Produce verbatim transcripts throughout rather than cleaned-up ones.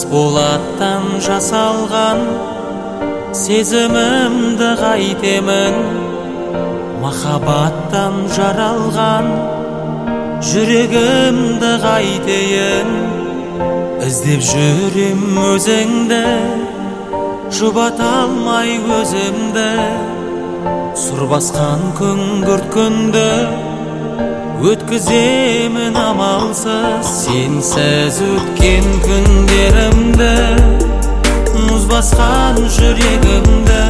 болаттан жасалған сезімімді қайтемін, махаббаттан жаралған жүрегімді қайтейін. Іздеп жүрем өзіңді, жұбата алмай өзімді, сұр басқан күңгірт күнді өткіземін амалсыз. Сенсіз өткен күндерімді, мұз басқан жүрегімді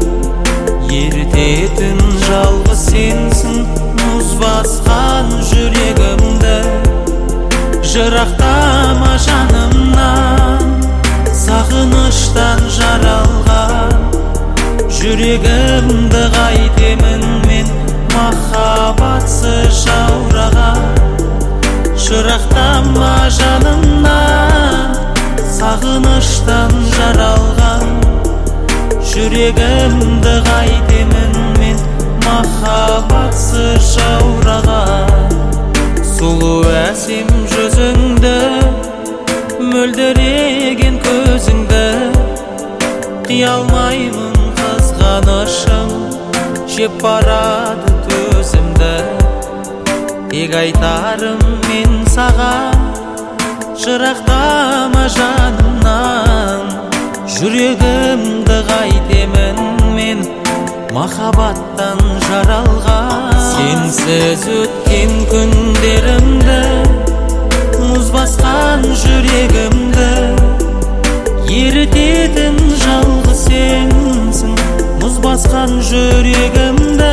ерітетін жалғыз сенсің. Мұз басқан жүрегімді жырақтама жанымнан, сағыныштан жаралған жүрегімді қайтемін мен, махаббатсыз жаураған. Жырақтама жанымнан, сағыныштан жаралған жүрегімді қайтемін мен, махаббатсыз жаураған. Сұлу әсем жүзіңді, мөлдіреген көзіңді қия алмаймын, қызғанышым жеп барады төзімді. Тек айтарым мен саған, жырақтама жанымнан, жүрегімді қайтемін мен, махаббаттан жаралған. Сенсіз өткен күндерімді, мұз басқан жүрегімді ерітетін жалғыз сенсің. Мұз басқан жүрегімді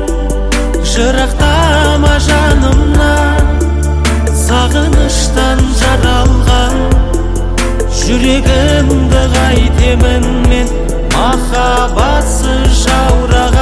жырақтама жанымнан, сағыныштан жаралған жүрегімді қайтемін мен, махаббатсыз жаураған.